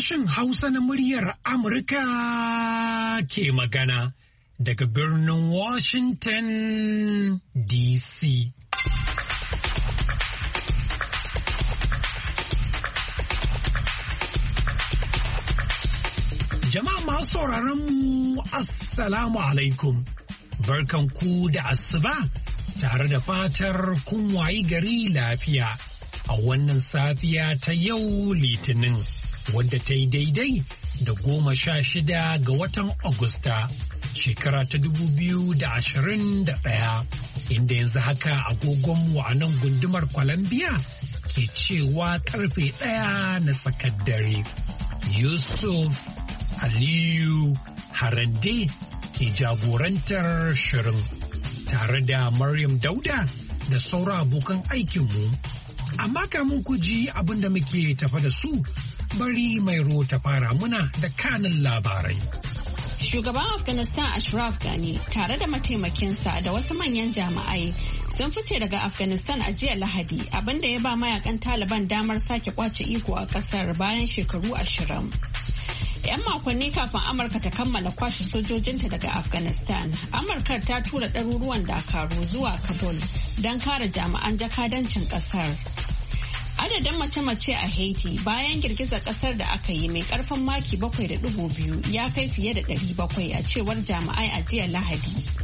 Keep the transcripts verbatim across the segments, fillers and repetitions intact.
Sashen Hausa na muryar Amurka ke magana daga birnin Washington D C. Jama'a masu sauraron mu Assalamu alaikum. Barkan ku da asuba tare da fatar kun wayi gari lafiya a wannan safiya ta yau Litinin wadda ta yi daidai da goma sha shida ga watan Agusta shekara ta dubu biyu da ashirin da ɗaya inda yanzu haka agogonmu a nan gundumar Columbia ke cewa karfe ɗaya na tsakar dare. Yusuf Aliyu Harande ke jagorantar shirin tare da Maryam Dauda da sauran abokan aikinmu. Amma kamun ku ji abin da muke tafa da su bari mai ta fara muna da kanin labarai. Shugaban Afghanistan Ashraf Ghani tare da mataimakinsa da wasu manyan jami'ai sun fice daga Afghanistan a jiya Lahadi abinda ya ba mayakan Taliban damar sake kwace iko a kasar bayan shekaru ashirin. 'Yan makonni kafin Amurka ta kammala kwashe sojojinta daga Afghanistan, Amurka ta tura ɗaruruwan dakaru zuwa Kabul don kare jami'an jakadancin ƙasar. Adadin mace-mace a Haiti bayan girgizar ƙasar da aka yi mai ƙarfin maki bakwai da ɗigo biyu ya kai fiye da ɗari bakwai a cewar jami'ai a jiya Lahadi.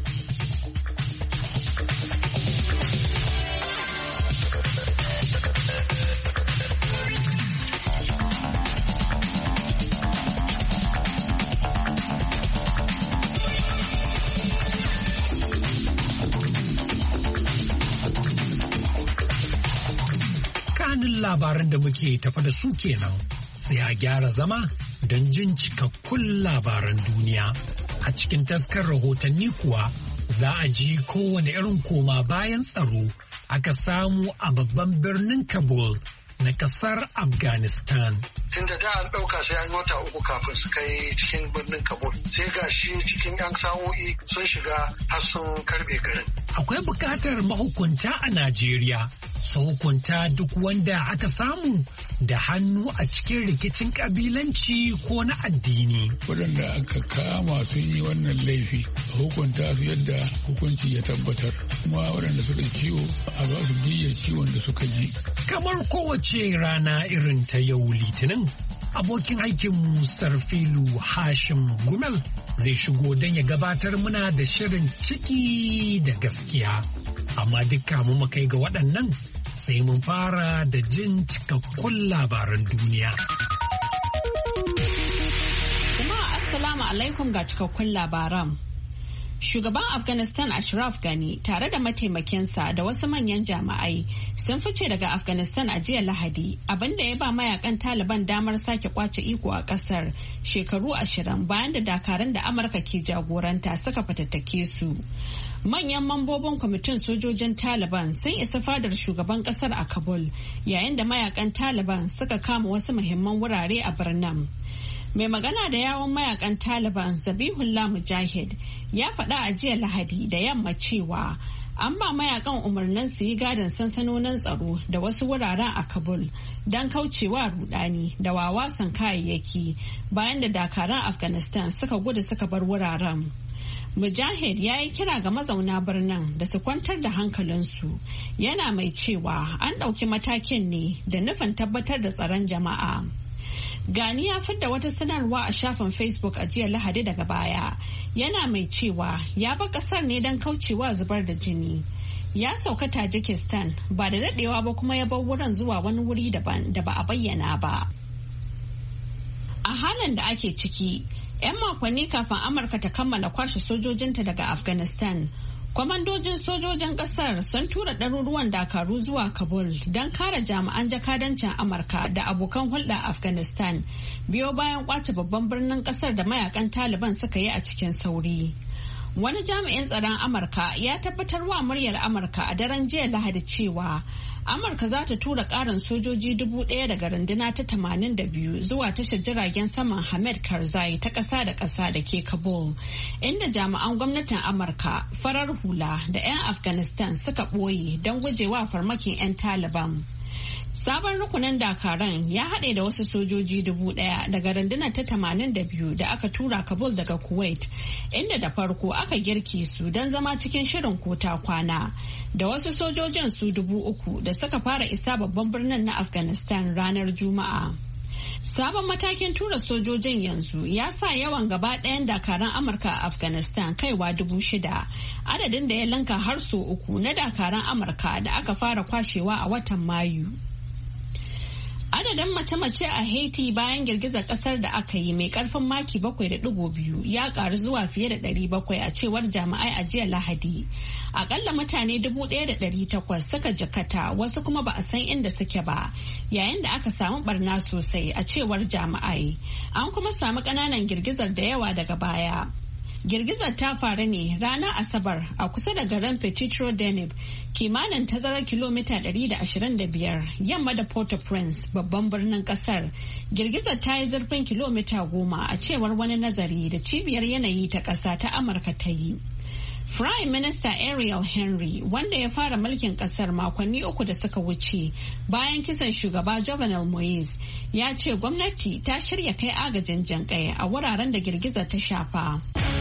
Labaran da muke tafa da su kenan sai a gyara zama don jin cikakkun labaran duniya. A cikin taskar rahotanni kuwa za a ji kowane irin koma bayan tsaro aka samu a babban birnin Kabul na kasar Afghanistan. Tun da da an ɗauka sai an yi wata uku kafin su kai cikin birnin Kabul sai ga shi cikin 'yan sa'o'i sun shiga har sun karbe garin. Akwai bukatar mahukunta a Najeriya su hukunta duk wanda aka samu da hannu a cikin rikicin kabilanci ko na addini. Waɗanda aka kama sun yi wannan laifi a hukunta su yadda hukunci ya tabbatar. Kuma waɗanda suka ciwo a ba su diyyar ciwon da suka ji. Kamar kowace rana irin ta yau Litinin, abokin aikinmu Sarfilu Hashim Gumel zai shigo don ya gabatar muna da shirin ciki da gaskiya. Amma dukka mu kai ga waɗannan sai mun fara da jin cikakkun labaran duniya. Jama'a Assalamu alaikum ga cikakkun labaran. Shugaban Afghanistan Ashraf Ghani tare da mataimakinsa da wasu manyan jami'ai sun fice daga Afghanistan a jiya Lahadi abinda ya ba mayakan Taliban damar sake kwace iko a kasar shekaru ashirin bayan da dakarun da Amurka ke jagoranta suka fatattake su. Manyan mambobin kwamitin sojojin Taliban sun isa fadar shugaban kasar a Kabul yayin da mayakan Taliban suka kama wasu muhimman wurare a birnin. Mai magana da yawon mayakan Taliban Zabihullah Mujahid ya faɗa a jiya Lahadi da yamma cewa an ba mayakan umarnin su yi gadin sansanonin tsaro da wasu wuraren a Kabul don kaucewa rudani da wawasan kayayyaki bayan da dakaran Afghanistan suka gudu suka bar wuraren. Mujahid ya yi kira ga mazauna birnin da su kwantar da hankalinsu yana mai cewa an ɗauki matakin ne da nufin tabbatar da tsaron jama'a. Gani ya fidda wata sanarwa a shafin Facebook a jiya Lahadi daga baya yana mai cewa ya bar kasar ne don kaucewa zubar da jini. Ya sauka Tajikistan ba da daɗewa ba kuma ya bar wurin zuwa wani wuri daban da ba a bayyana ba. A halin da ake ciki, 'yan makonni kafin Amurka ta kammala kwashe sojojinta daga Afghanistan, kwamandojin sojojin kasar sun tura ɗaruruwan dakaru zuwa Kabul don kare jami'an jakadancin Amurka da abokan hulɗa Afghanistan biyo bayan kwace babban birnin kasar da mayakan Taliban suka yi a cikin sauri. Wani jami'in tsaron Amurka ya tabbatar wa muryar Amurka a daren jiya Lahadi cewa Amurka za ta tura ƙarin sojoji dubu ɗaya daga runduna ta tamanin da biyu zuwa tashar jiragen saman Hamid Karzai ta ƙasa da ƙasa da ke Kabul, inda jami'an gwamnatin Amurka, farar hula da 'yan Afghanistan suka ɓoye don gujewa farmakin 'yan Taliban. Sabon rukunin dakaran ya haɗe da wasu sojoji dubu ɗaya daga rundunar ta tamanin da biyu da aka tura Kabul daga Kuwait, inda da farko aka girki su don zama cikin shirin kota kwana, da wasu sojojin su dubu uku da suka fara isa babban birnin na Afghanistan ranar Juma'a. Sabon matakin tura sojojin yanzu ya sa yawan gaba ɗayan dakaran Amurka a Afghanistan kaiwa dubu shida, adadin da ya linka har sau uku na dakaran Amurka da aka fara kwashewa a watan Mayu. Adadin mace-mace a Haiti bayan girgizar kasar da aka yi mai karfin maki bakwai da digo biyu ya karu zuwa fiye da ɗari bakwai a cewar jami'ai a jiya Lahadi. Akalla mutane dubu ɗaya da ɗari takwas suka jakata, wasu kuma ba a san inda suke ba, yayin da aka samu barna sosai a cewar jami'ai. An kuma samu ƙananan girgizar da yawa daga baya. Girgizar ta faru ne ranar Asabar a kusa da garin Petitro Danube, kimanin tazarar kilomita ɗari da ashirin da biyar yamma da Port-au-Prince, babban birnin kasar. Girgizar ta yi zurfin kilomita goma a cewar wani nazari da cibiyar yanayi ta ƙasa ta Amurka ta yi. Prime Minister Ariel Henry, wanda ya fara mulkin kasar makonni uku da suka wuce bayan kisan shugaba Jovenel Moise, ya ce gwamnati ta shirya kai agajin jinƙai a wuraren da girgizar ta shafa.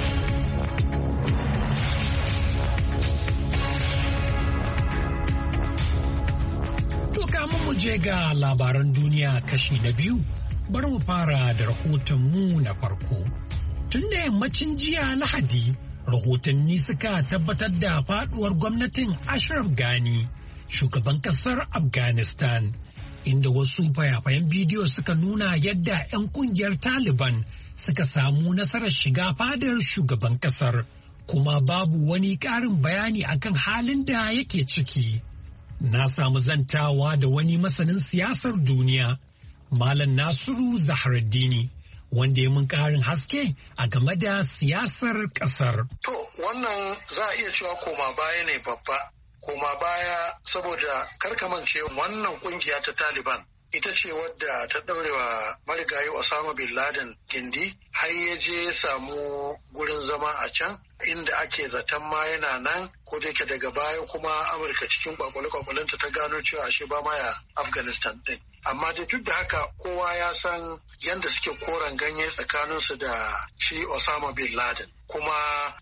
Kamun mu je ga labaran duniya kashi na biyu, bari mu fara da rahotonmu na farko. Tun da yammacin jiya Lahadi, rahotanni suka tabbatar da faduwar gwamnatin Ashraf Ghani, shugaban kasar Afghanistan, inda wasu fayafayen bidiyo suka nuna yadda 'yan kungiyar Taliban suka samu nasarar shiga fadar shugaban kasar, kuma babu wani ƙarin bayani akan halin da yake ciki. Na samu zantawa da wani masanin siyasar duniya, Malam Nasiru Zahraddini, wanda ya mun ƙarin haske a game da siyasar ƙasar. To, wannan za a iya cewa koma baya ne babba. Koma baya saboda karkamance wannan kungiya ta Taliban ita ce wadda ta ɗaurewa marigayi Osama Bin Laden gindi har ya je ya samu gurin zama a can inda ake zaton ma yana nan, ko da yake daga baya kuma Amurka cikin kwakwale-kwakwalenta ta gano cewa ashe ba ma ya Afghanistan din. Amma da duk da haka kowa ya san yadda suke koren ganye tsakaninsu da shi Osama Bin Laden. Kuma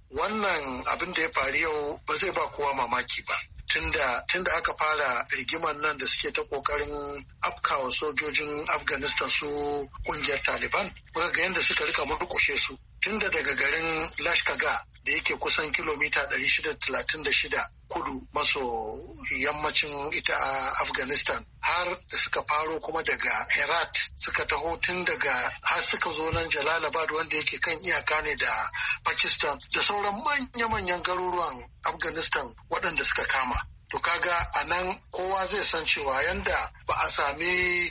wannan abin da ya faru yau ba zai ba kowa mamaki ba. Tunda, tunda aka fara rigimar nan da suke ta kokarin afkawa sojojin Afghanistan su kungiyar Taliban, muka ga yadda suka rika murkushe su. Tunda daga garin Lashkaga da yake kusan kilomita ɗari shida talatin da shida kudu maso yammacin ita a Afghanistan, har da suka faro kuma daga Herat suka taho tun daga har suka zo nan Jalalabad wanda yake kan iyaka ne da Pakistan da sauran manya-manyan garuruwan Afghanistan waɗanda suka kama. To kaga a nan kowa zai san cewa yanda ba a sami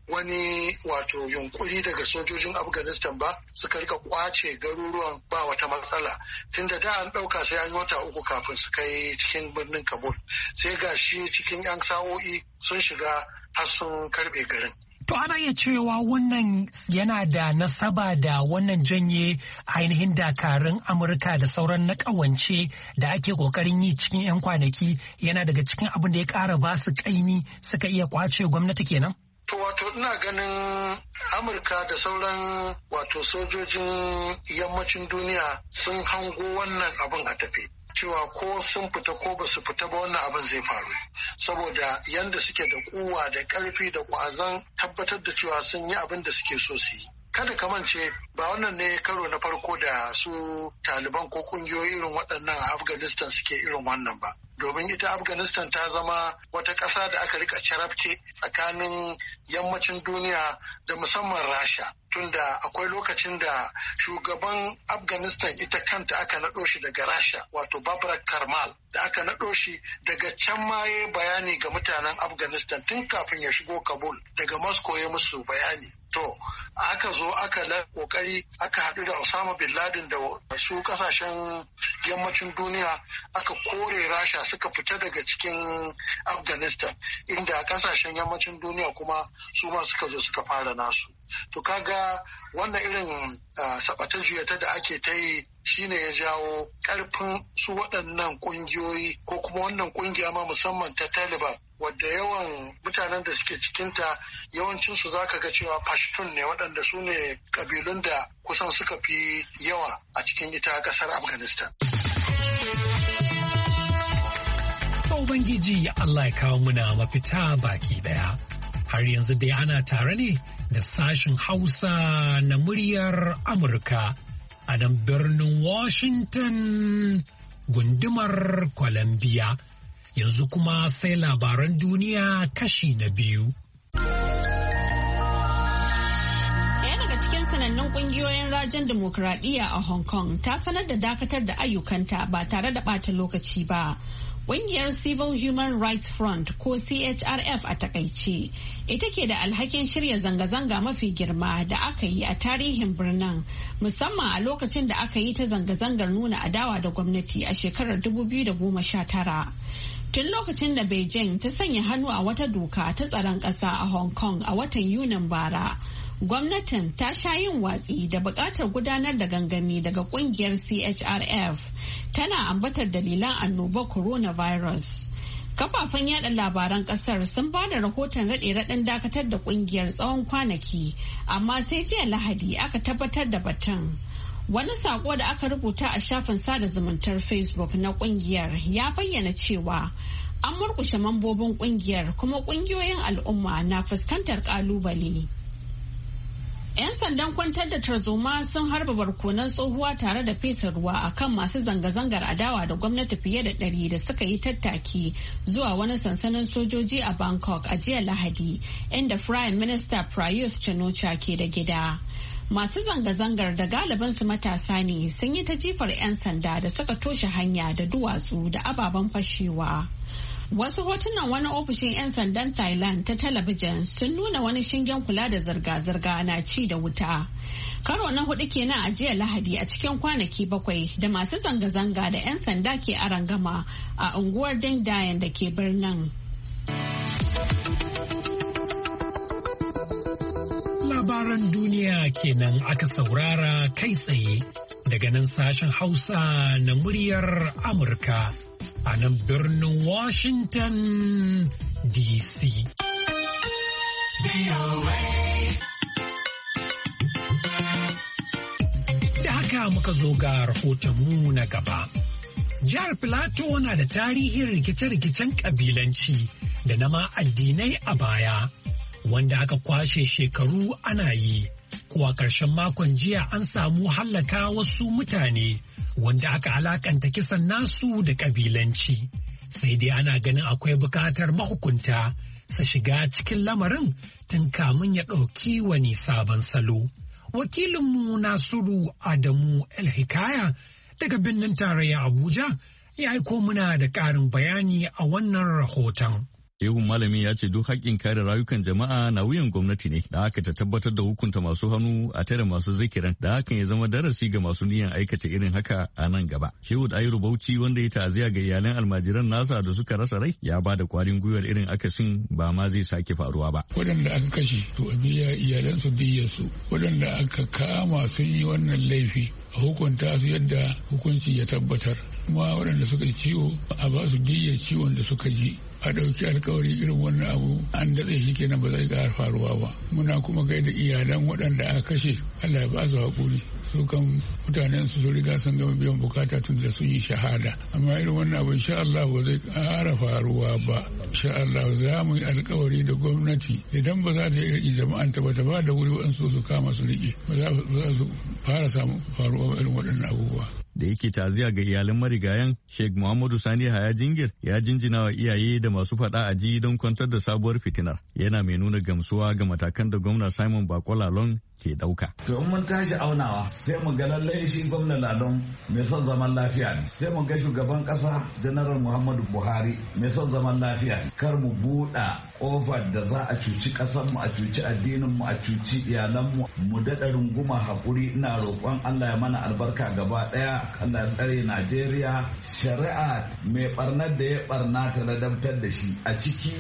wani wato yunkuri daga sojojin Afghanistan ba suka rika kwace garuruwan ba wata matsala, tunda da an ɗauka sai an yi wata uku kafin su kai cikin birnin Kabul, sai ga shi cikin 'yan sa'o'i sun shiga har sun karɓe garin. To ana iya cewa wannan yana da nasaba da wannan janye ainihin dakarun Amurka da sauran na ƙawance da ake ƙoƙarin yi cikin 'yan kwanaki, yana daga cikin abin da ya ƙara ba su ƙaimi suka iya kwace gwamnati kenan? To wato ina ganin Amurka da sauran wato sojojin yammacin duniya sun hango wannan abin a tafe. Cewa ko sun fita ko ba su fita ba wannan abin zai faru, saboda yanda suke da kuwa da ƙarfi da ƙwazon tabbatar da cewa sun yi abin da suke so su yi. Kada ka mance ba wannan ne karo na farko da su Taliban ko kungiyoyi irin waɗannan a Afghanistan suke irin wannan ba. Domin ita Afghanistan ta zama wata ƙasa da aka rika carabke tsakanin yammacin duniya da musamman Rasha. Tunda akwai lokacin da shugaban Afghanistan ita kanta aka naɗo shi daga Rasha, wato Babrak Karmal, da aka naɗo shi daga can ma ya bayani ga mutanen Afghanistan tun kafin ya shigo Kabul, daga Moscow ya musu bayani. To, aka zo aka la kokari aka haɗu da Osama Bin Laden da su kasashen yammacin duniya aka kore Rasha suka fita daga cikin Afghanistan, inda kasashen yammacin duniya kuma su ma suka zo suka fara nasu. To kaga wannan irin sabata juyata da ake ta yi shine ya jawo ƙarfin su waɗannan ƙungiyoyi ko kuma wannan ƙungiya ma musamman ta Taliban wadda yawan mutanen da suke cikinta yawancinsu za ka ga cewa Pashtun ne waɗanda su ne ƙabilun da kusan suka fi yawa a cikin ita ƙasar Afghanistan. Ubangiji Allah ya kawo muna mafita baki ɗaya. Har yanzu dai ana tare ne da sashen Hausa na muryar Amurka a nan birnin Washington gundumar Columbia. Yanzu kuma sai labaran duniya kashi na biyu. Ɗaya daga cikin sanannun ƙungiyoyin rajin dimokuraɗiyya a Hong Kong ta sanar da dakatar da ayyukanta ba tare da ɓata lokaci ba. Ƙungiyar Civil Human Rights Front ko C H R F a takaice ita ke da alhakin shirya zanga-zanga mafi girma da aka yi a tarihin birnin musamman a lokacin da aka yi ta zanga-zangar nuna adawa da gwamnati a shekarar dubu biyu da goma sha tara. Tun lokacin da Beijing ta sanya hannu a wata doka ta tsaron ƙasa a Hong Kong a watan Yunin bara, gwamnatin ta sha yin watsi da buƙatar gudanar da gangami daga ƙungiyar C H R F, tana ambatar dalilan annobar coronavirus. Kafafen yada labaran ƙasar sun ba da rahoton raɗe-raɗin dakatar da ƙungiyar tsawon kwanaki, amma sai jiya Lahadi aka tabbatar da batun. Wani sako da aka rubuta a shafin sada zumuntar Facebook na kungiyar ya bayyana cewa an murkushe mambobin kungiyar kuma kungiyoyin al'umma na fuskantar kalubale. 'Yan sandan kwantar da tarzoma sun harba barkonan tsohuwa tare da fesa ruwa a kan masu zanga-zangar adawa da gwamnati fiye da ɗari da suka yi tattaki zuwa wani sansanin sojoji a Bangkok a jiya Lahadi, inda Prime Minister Prayuth Chan-o-cha ke da gida. Masu zanga-zangar da galibinsu matasa ne sun yi ta jifar 'yan sanda da suka toshe hanya da duwatsu da ababen fashewa. Wasu hotunan wani ofishin 'yan sandan Thailand ta talabijin sun nuna wani shingen kula da zirga-zirga na ci da wuta. Karo na hudu kenan a jiya Lahadi a cikin kwanaki bakwai da masu zanga-zanga da 'yan sanda ke arangama a unguwar Ding Dayan da ke birnin. Labaran duniya kenan aka saurara kai tsaye daga nan sashen Hausa na muryar Amurka a nan birnin Washington D C. Da haka muka zo ga rahotonmu na gaba. Jihar Filato na da tarihin rikice-rikicen kabilanci da na ma addinai a baya. Wanda aka kwashe shekaru ana yi, kuwa ƙarshen makon jiya an samu hallaka wasu mutane wanda aka alakanta kisan nasu da ƙabilanci. Sai dai ana ganin akwai buƙatar mahukunta su shiga cikin lamarin tun kamun ya ɗauki wani sabon salo. Wakilinmu Nasiru Adamu El-Hikaya daga birnin tarayya Abuja ya aiko muna da ƙarin bayani a wannan rahoton. Ihun malami ya ce duk haƙƙin kare rayukan jama'a na wuyan gwamnati ne da haka ta tabbatar da hukunta masu hannu a tare masu zikiran da hakan ya zama darasi ga masu niyan aikata irin haka a nan gaba. Shehu Ayuru Bauchi wanda ya ta'aziya ga iyalan almajiran nasa da suka rasa rai ya ba da kwarin gwiwar irin akasin ba ma zai sake faruwa ba. Waɗanda aka kashe to a biya iyalansu diyyarsu, waɗanda aka kama sun yi wannan laifi a hukunta su yadda hukunci ya tabbatar. Kuma waɗanda suka yi ciwo a ba su diyyar ciwon da suka ji. A ɗauki alkawari irin wannan abu an datse shi kenan ba zai ƙara faruwa ba. Muna kuma gaida iyalan waɗanda aka kashe, Allah ya ba su haƙuri. Su kan mutanen su sun riga sun gama biyan bukata tun da sun yi shahada. Amma irin wannan abu insha Allah ba zai ƙara faruwa ba. Insha Allah za mu yi alkawari da gwamnati idan ba za ta yi jama'anta ba ta ba da wuri waɗansu su kama su riƙe. Ba za su fara samun faruwa irin waɗannan abubuwa. Da yake taziya ga iyalan marigayan, Sheikh Muhammadu Sani Haya Jingir ya jinjina wa iyaye da masu faɗa a ji don kwantar da sabuwar fitinar. Yana mai nuna gamsuwa ga matakan da gwamna Simon Bako Lalong ke ɗauka. To in mun tashi aunawa sai mu ga lallai shi gwamna Lalong mai son zaman lafiya ne. Sai mu ga shugaban ƙasa Janaral Muhammadu Buhari mai son zaman lafiya ne. Kar mu buɗa ƙofar da za a cuci ƙasarmu, a cuci addininmu, a cuci iyalanmu. Mu daɗa runguma haƙuri, ina roƙon Allah ya mana albarka gaba ɗaya. Allah tsare Najeriya, shari'a mai barnar da ya barna ta ladabtar da shi a ciki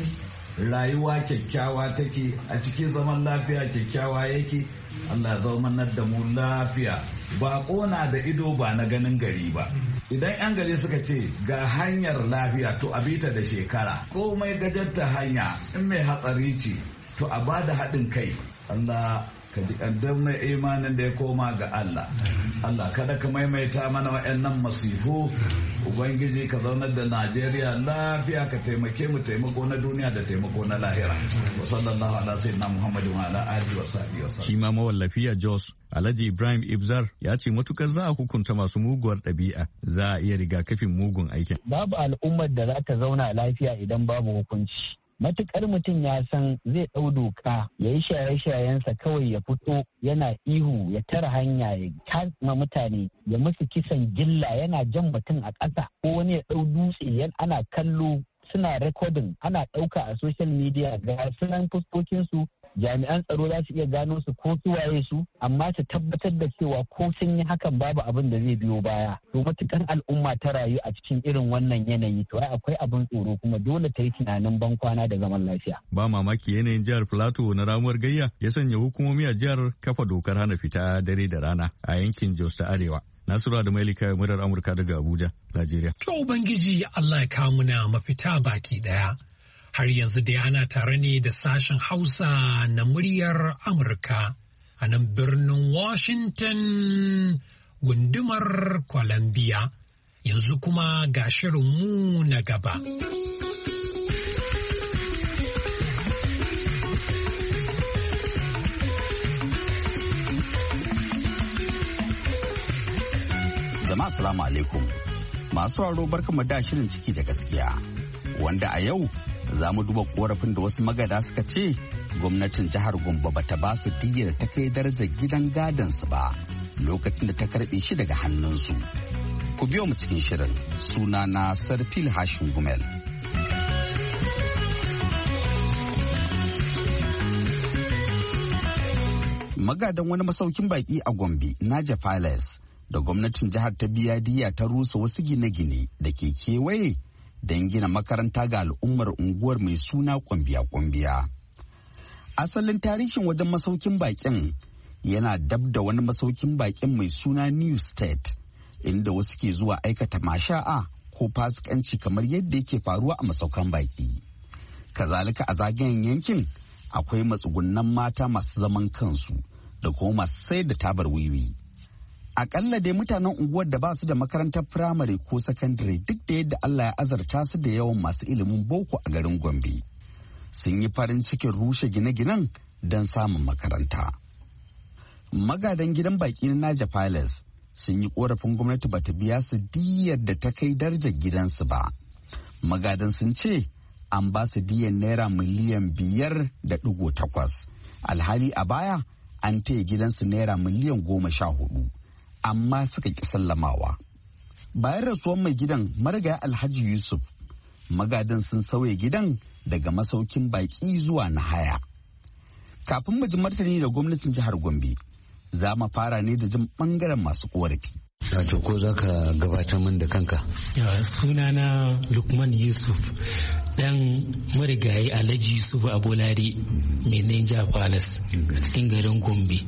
rayuwa kyakkyawa take, a cikin zaman lafiya kyakkyawa yake. Allah ya zaumanar da mu lafiya ba ƙona da ido ba na ganin gari ba. Idan 'yan gari suka ce ga hanyar lafiya to a bita da shekara, komai gajarta hanya in mai hatsari ce to a ba da haɗin kai. Allah ka ji ƙaddam na imanin da ya koma ga Allah. Allah kada ka maimaita mana wa'annan masifu. Ubangiji ka zaunar da Najeriya lafiya, ka taimake mu taimako na duniya da taimako na lahira. Wa sallallahu ala sayyidina Muhammadin wa ala alihi wa sahbihi wa sallam. Shi ma mawallafi a Jos Alhaji Ibrahim Ibzar ya ce matukar za a hukunta masu muguwar ɗabi'a za a iya rigakafin mugun aikin. Babu al'ummar da za ta zauna lafiya idan babu hukunci. Matukar mutum ya san zai ɗau doka ya yi shaye-shayensa kawai ya fito yana ihu ya tara hanya ya kama mutane ya musu kisan gilla yana jan mutum a ƙasa ko wani ya ɗau dutse ana kallo suna rekodin ana ɗauka a social media ga sunan fuskokinsu jami'an tsaro za su iya gano su ko su waye su amma su tabbatar da cewa ko sun yi hakan babu abin da zai biyo baya to matukan al'umma ta rayu a cikin irin wannan yanayi to ai akwai abin tsoro kuma dole ta yi tunanin ban kwana da zaman lafiya. Ba mamaki yanayin jihar Plateau na ramuwar gayya ya sanya hukumomi a jihar kafa dokar hana fita dare da rana a yankin Jos ta Arewa. Nasura da Mailika murar Amurka daga Abuja, Najeriya. To Ubangiji Allah ya kawo na mafita baki daya. Har yanzu dai ana tare ne da sashen Hausa na muryar Amurka a nan birnin Washington gundumar Columbia. Yanzu kuma ga shirinmu na gaba. Jama'a salamu alaikum. Masu raro barkanmu da shirin ciki da gaskiya. Wanda a yau za mu duba korafin da wasu magada suka ce gwamnatin jihar Gombe bata ba su diyyar ta kai darajar gidan gadansu ba lokacin da ta karbe shi daga hannunsu. Ku biyo mu cikin shirin. Suna na Sarfil Hashin Gumel. Magadan wani masaukin baki a Gombe, Naja Palace, da gwamnatin jihar ta biya diya ta rusa wasu gine-gine da ke kewaye don gina makaranta ga al'ummar unguwar mai suna kwambiya-kwambiya. Asalin tarihin wajen masaukin bakin yana dab da wani masaukin bakin mai suna New State, inda wasu ke zuwa aikata masha'a ko fasikanci kamar yadda yake faruwa a masaukan baki. Kazalika a zagayen yankin akwai matsugunan mata masu zaman kansu da kuma masu sayar da tabar wiwi. Akalla dai mutanen unguwar da ba su da makarantar firamare ko sakandare duk da yadda Allah ya azarta su da yawan masu ilimin boko a garin Gombe. Sun yi farin cikin rushe gine-ginen don samun makaranta. Magadan gidan baki na Naja Palace sun yi korafin gwamnati bata biya su diyyar da ta kai darajar gidansu ba. Magadan sun ce an ba su diyyar naira miliyan biyar da ɗigo takwas. Alhali a baya an taya gidansu naira miliyan goma sha hudu. Amma suka ƙi sallamawa. Bayan rasuwan mai gidan marigaya Alhaji Yusuf, magadan sun sauya gidan daga masaukin baƙi zuwa na haya. Kafin mu ji martani da gwamnatin jihar Gombe, za mu fara ne da jin ɓangaren masu ƙorafi. Wato ko za ka gabatar min da kanka? Sunana Lukman Yusuf, ɗan marigayi Alhaji Yusuf Abolari mai Niger Palace a cikin garin Gombe.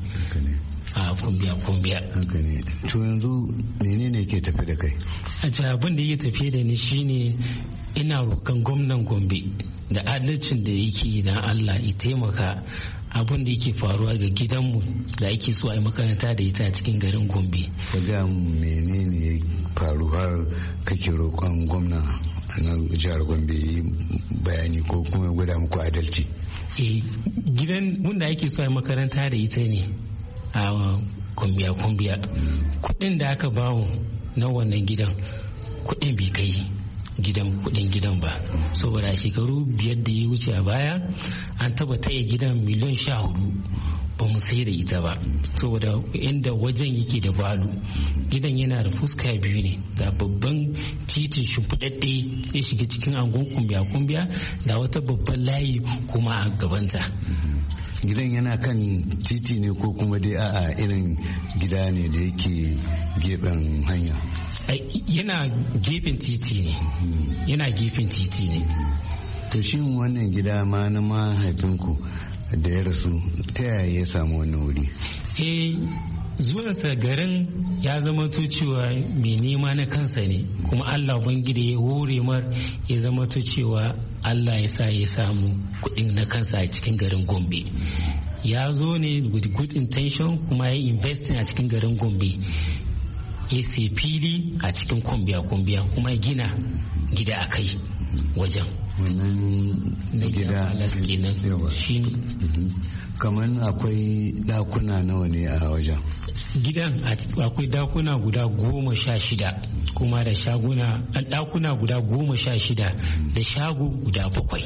A kumbiya kumbiya. To yanzu menene ke tafi da kai? A abin da yake tafi da ni shine ina roƙon gwamnan Gombe da adalcin da yake na Allah ya taimaka abin da yake faruwa ga gidanmu da ake so a yi makaranta da ita a cikin garin Gombe. Ka ga menene ya faru har kake roƙon gwamna na jihar Gombe bayani ko kuma gwada muku adalci? Eh, gidan mun da ake so a yi makaranta da ita ne a kumbiya-kumbiya. Kudin da aka bawo na wannan gidan kudin bai kai gidan kudin gidan ba, saboda shekaru biyar da ya wuce a baya an taba taya gidan miliyan sha hudu ba mu sai da ita ba, saboda inda wajen yake da balu. Gidan yana da fuska biyu ne, da babban titin shimfiɗaɗɗe ya shiga cikin angon kumbiya-kumbiya da wata babban layi kuma a gabanta. Gidan yana kan titi ne ko kuma dai a'a irin gida ne da yake gefen hanya? Yana gefen titi ne, yana gefen titi ne. To shi wannan gida ma na mahaifinku da ya rasu ta yaya ya samu wannan wuri? Eh, zuwansa garin ya zama to cewa mai nema na kansa ne, kuma Allah ubangiji ya hore mar ya zama to cewa Allah ya sa ya samu kuɗin na kansa a cikin garin Gombe. Ya zo ne with good intention kuma ya investing a cikin garin Gombe, ya sai fili a cikin kumbiya-kumbiya kuma ya gina gida a kai wajen. Wannan gida kenan shi ne. Kamar akwai dakuna nawa ne a wajen? Gidan akwai dakuna guda goma sha shida kuma da shaguna, dakuna guda goma sha shida da shago guda bakwai.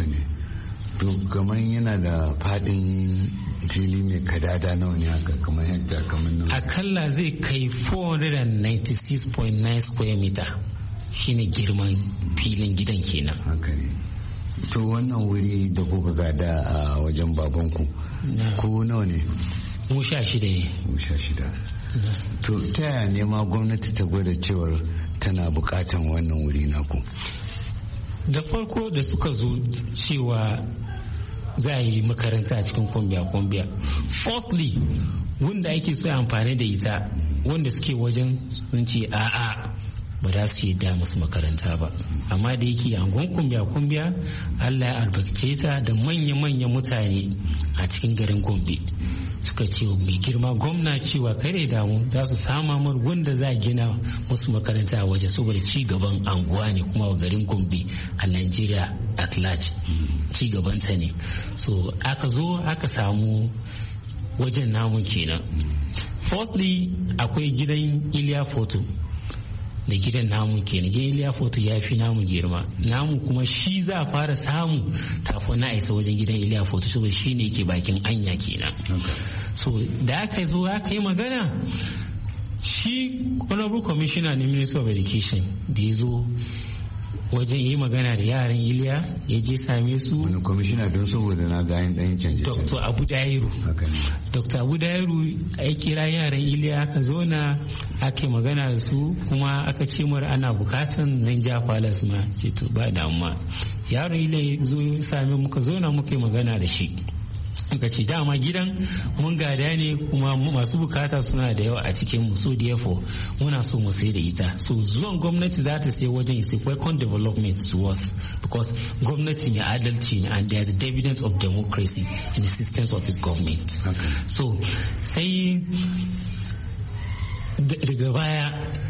To kamar yana da fadin fili mai kadada nawa ne haka, kamar hekta kamar nawa? Akalla zai kai four hundred ninety-six point nine square meter shine girman filin gidan kenan. Haka ne. To wannan wuri da kuka gada a wajen babanku ko nawa ne? Mu sha shida ne. Mu sha shida. To ta yaya ne ma gwamnati ta gwada cewar tana bukatan wannan wuri naku? Da farko da suka zo cewa za a yi makaranta a cikin kwambiya-kwambiya, firstly wanda ake so amfani da ita wanda suke wajen sun ce a'a ba za su yi da musu makaranta ba, amma da yake angon kumbiya-kumbiya Allah ya albarkace ta da manya-manyan mutane a cikin garin Gombe suka ce mai girma gwamna cewa kare damu za su sama mar wanda za a gina musu makaranta a waje saboda ci gaban anguwa ne kuma garin Gombe a Nigeria at large ci gabanta ne. So aka zo aka samu wajen namu kenan. Firstly akwai gidan Iliya Photo da gidan namu kenan. Gidan Iliya Photo ya fi namu girma, namu kuma shi za a fara samu kafin na isa wajen gidan Iliya Photo saboda shi ne ke bakin anya kenan. So da aka zo aka yi magana, shi honorable commissioner na Ministry of Education da ya zo wajen yi magana da yaran Iliya ya je same su. Wani kwamishina don saboda na gayin ɗan canje canje. Dr. Abu Dairu. Dr. Abu Dairu ya kira yaran Iliya aka zauna ake magana da su kuma aka ce mara ana bukatan Ninja Palace ma ce to ba damuwa. Yaron Iliya ya zo ya same muka zauna muka yi magana da shi. Muka ce dama gidan mun gada ne kuma masu bukata suna da yawa a cikin mu, so therefore muna so mu sai da ita. So zuwan gwamnati za ta sai wajen is a welcome development to us because gwamnati mai adalci ne and there is evidence of democracy in the systems of its government. Okay. So sai daga baya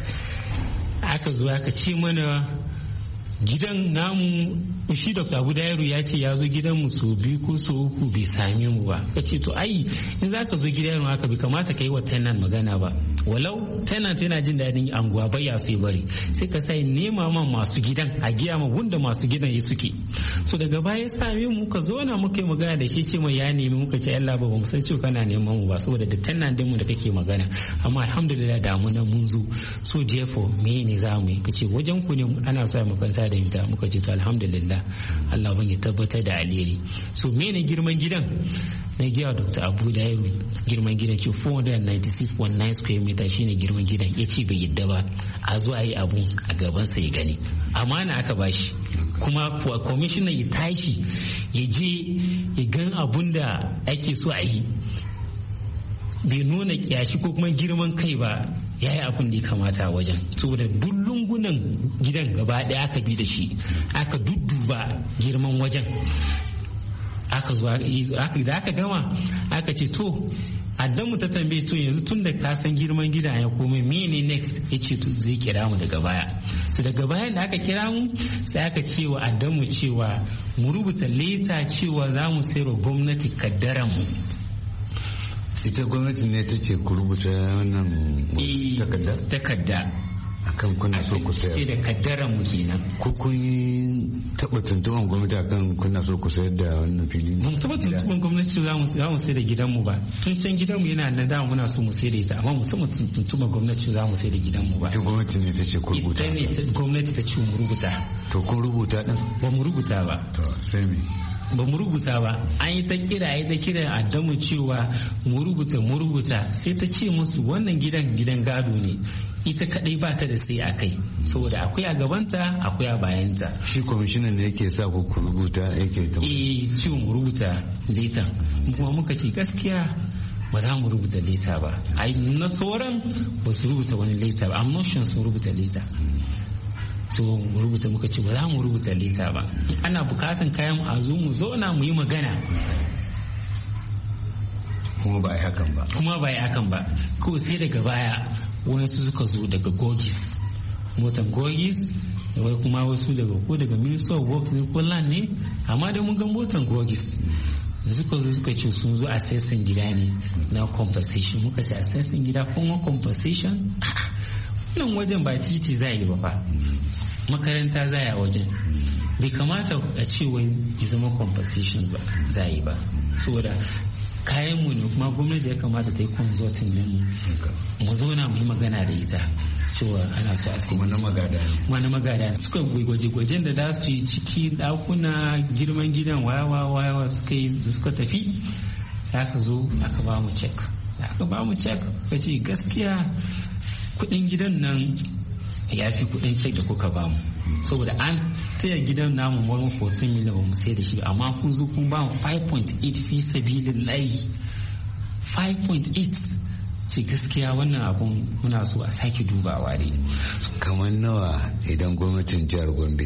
aka zo aka ce mana gidan namu, shi Dr. Abu Dairu ya ce ya zo gidan mu so biyu ko so uku bai same mu ba. Ka ce to ai in za ka zo gidan haka bai kamata ka yi wa tenant magana ba, walau tenant yana jin daɗin anguwa bai ya so ya bari, sai ka sai nema man masu gidan a giya ma wanda masu gidan ya suke. So daga baya same mu ka zo na muka yi magana da shi ce mai ya nemi, muka ce Allah ba mu san cewa kana neman mu ba saboda da tenant din mu da kake magana, amma alhamdulillah da mu na mun zo. So therefore me ne za mu yi? Ka ce wajen ku ne ana so a makaranta da ita, muka ce to alhamdulillah Allah ban ya tabbatar da alheri. So mene girman gidan? Na giya Doctor Abu Dairu girman gidan ce four hundred ninety-six point nine square meter shine girman gidan. Ya ce bai yadda ba a zo a yi abu a gaban sa ya gani, amana aka bashi kuma commissioner ya tashi ya je ya gan abun da ake so a yi, bai nuna kyashi ko kuma girman kai ba, ya yi abin da ya kamata a wajen. Saboda duk lungunan gidan gaba ɗaya aka bi da shi, aka dudduba girman wajen, aka zo da aka gama aka ce to Adamu ta tambaye to yanzu tun da ka san girman gidan ya komai mene next, ya ce to zai kira mu daga baya. So daga bayan da aka kira mu sai aka ce wa Adamu cewa mu rubuta leta cewa za mu sayarwa gwamnati kaddaran mu. Ita gwamnati ne ta ce ku rubuta wannan takarda? Takarda. Akan kuna so ku sayar? Sai da kaddaran mu kenan. Ko kun yi taɓa tuntuɓan gwamnati akan kuna so ku sayar da wannan fili? Mun taɓa tuntuɓan gwamnati za mu za mu sayar da gidanmu ba. Tun can gidanmu yana nan da muna so mu sayar da ita, amma mu taɓa tuntuɓan gwamnati za mu sayar da gidanmu ba. Ita gwamnati ne ta ce ku rubuta? Ita ne gwamnati ta ce mu rubuta. To kun rubuta ɗin? Ba mu rubuta ba. To sai me? Ba mu rubuta ba, an yi ta kira yi ta kira Adamu cewa mu rubuta mu rubuta, sai ta ce musu wannan gidan gidan gado ne, ita kadai ba ta da sai a kai saboda akwai a gabanta akwai a bayanta. Shi kwamishinan ne yake sa ku rubuta yake ta? Eh, ciwon mu rubuta letan kuma muka ce gaskiya ba za mu rubuta leta ba. Ai na sauran ba su rubuta wani leta ba, amma sun rubuta leta. So mu rubuta muka ce ba za mu rubuta leta ba. Ana bukatan kayan a zo mu zauna mu yi magana. Kuma ba yi hakan ba. Kuma ba yi hakan ba. Ko sai daga baya wasu suka zo daga Gogis. Motan Gogis da wai kuma wasu daga ko daga Ministry of Works ne ko Land ne, amma da mun ga motan Gogis. Da suka zo suka ce sun zo assessing gida ne na compensation. Muka ce assessing gida kuma compensation? Nan wajen ba titi za yi ba fa. Makaranta za a wajen. Bai kamata a ce wai ya zama compensation ba za yi ba. Saboda kayan mu ne kuma gwamnati ya kamata ta yi consulting din mu. Mu zauna mu yi magana da ita. Cewa ana so a sai wani magada wani magada suka gwaje-gwajen da za su yi ciki dakuna girman gidan wayawa wayawa suka yi da suka tafi sai aka zo aka ba mu cek aka ba mu cek ka ce gaskiya kudin gidan nan ya fi kudin cek da kuka ba mu saboda an taya gidan namu more fourteen million ba mu sai da shi amma kun zo kun ba mu five point eight fi sabilillahi five point eight ce gaskiya wannan abun muna so a sake dubawa ne. Kamar nawa idan gwamnatin jihar Gombe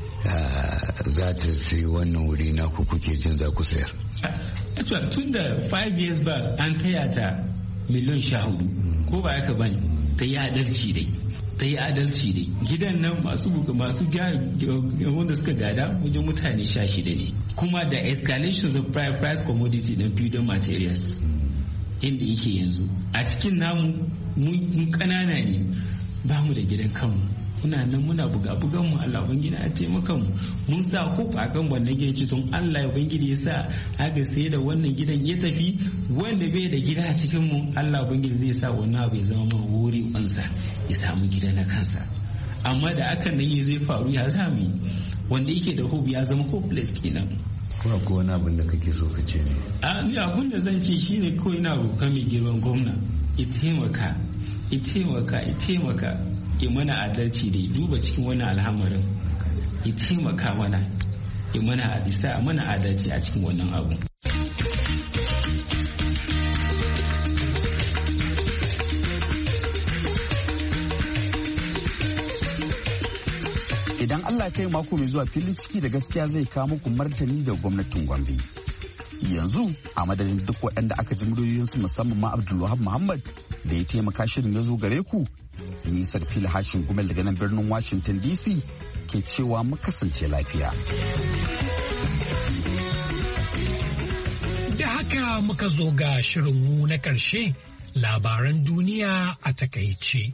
za ta sayi wannan wuri na ku kuke jin za ku sayar? Tun da five years back an taya ta miliyan sha hudu ko ba yaka bane ta yi adalci dai ta yi adalci dai gidan nan masu masu wanda suka gada wajen mutane sha shida ne kuma da escalations of price commodity na building materials inda yake yanzu a cikin namu mun kanana ne ba mu da gidan kanmu muna nan muna buga bugan mu Allah ubangiji a taimaka mu mun sa hope a kan wannan gidan tun Allah ya ubangiji ya sa aka sai da wannan gidan ya tafi wanda bai da gida a cikin mu Allah ubangiji zai sa wannan abu ya zama mana wuri wansa ya samu gida na kansa amma da akan nan ya zai faru ya sami wanda yake da hope ya zama hopeless kenan. Kuma ko wani abin da kake so ka ce ne? A ni abin da zan ce shine kawai ina roƙa mai girman gwamna ya taimaka ya taimaka ya taimaka ya mana adalci da ya duba cikin wannan alhamarin ya taimaka mana ya mana isa mana adalci a cikin wannan abu. Idan Allah kai mako mai zuwa filin ciki da gaskiya zai kawo muku martani da gwamnatin Gombe. Yanzu a madadin duk waɗanda aka ji muryoyinsu musamman ma Abdulwahab Muhammad da ya taimaka shirin ya zo gare ku. Nisar fili hashin gumel daga nan birnin Washington D C ke cewa mu kasance lafiya. Da haka muka zo ga shirinmu na ƙarshe labaran duniya a takaice.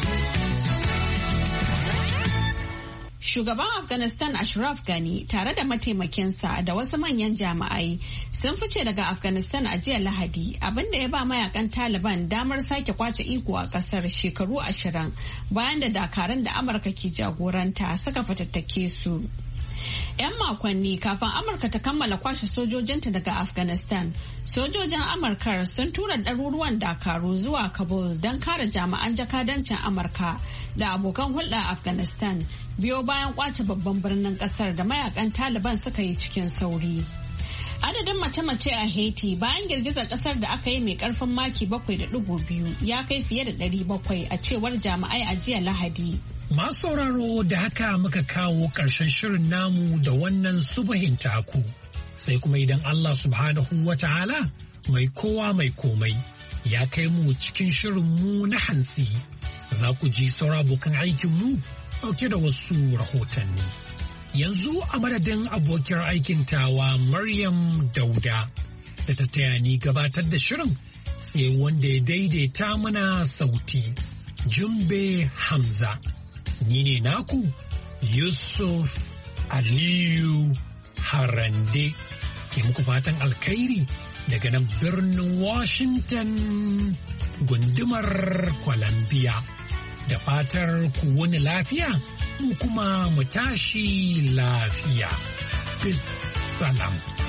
Shugaban Afghanistan Ashraf Ghani tare da mataimakinsa da wasu manyan jami'ai sun fice daga Afghanistan a jiya Lahadi abinda ya ba mayakan Taliban damar sake kwace iko a kasar shekaru ashirin bayan da dakaran da Amurka ke jagoranta suka fatattake su. 'Yan makonni kafin Amurka ta kammala kwashe sojojinta daga Afghanistan, sojojin Amurka sun tura ɗaruruwan dakaru zuwa Kabul don kare jami'an jakadancin Amurka da abokan hulɗa Afghanistan biyo bayan kwace babban birnin ƙasar da mayakan Taliban suka yi cikin sauri. Adadin mace-mace a Haiti bayan girgizar ƙasar da aka yi mai ƙarfin maki bakwai da ɗigo biyu ya kai fiye da ɗari bakwai a cewar jami'ai a jiya Lahadi. Masu sauraro da haka muka kawo ƙarshen shirin namu da wannan subuhin taku. Sai kuma idan Allah subhanahu wa ta'ala mai kowa mai komai ya kai mu cikin shirin mu na hantsi. Za ku ji saura abokan aikinmu ɗauke da wasu rahotanni. Yanzu a madadin abokiyar aikin tawa Maryam Dauda da ta taya ni gabatar da shirin sai wanda ya daidaita mana sauti. Jumbe Hamza. Ni ne naku Yusuf Aliyu Harande ke muku fatan alkhairi daga nan birnin Washington gundumar Columbia. Da fatar ku wani lafiya, mu kuma mu tashi lafiya. Bis salam.